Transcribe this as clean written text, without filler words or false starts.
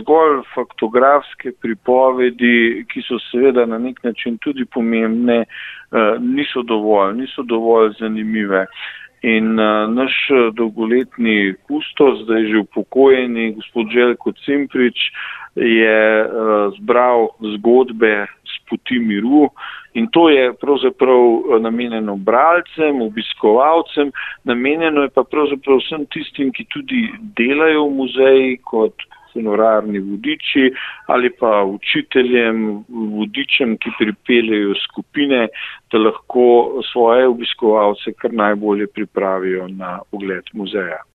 zgolj faktografske pripovedi, ki so seveda na nek način tudi pomembne, niso dovolj zanimive. In naš dolgoletni kustos, zdaj že upokojeni, gospod Željko Cimprič, je zbral zgodbe s poti miru in to je pravzaprav namenjeno bralcem, obiskovalcem, namenjeno je pa pravzaprav vsem tistim, ki tudi delajo v muzeji kot honorarni vodiči ali pa učiteljem, vodičem, ki pripeljejo skupine, da lahko svoje obiskovalce kar najbolje pripravijo na ogled muzeja.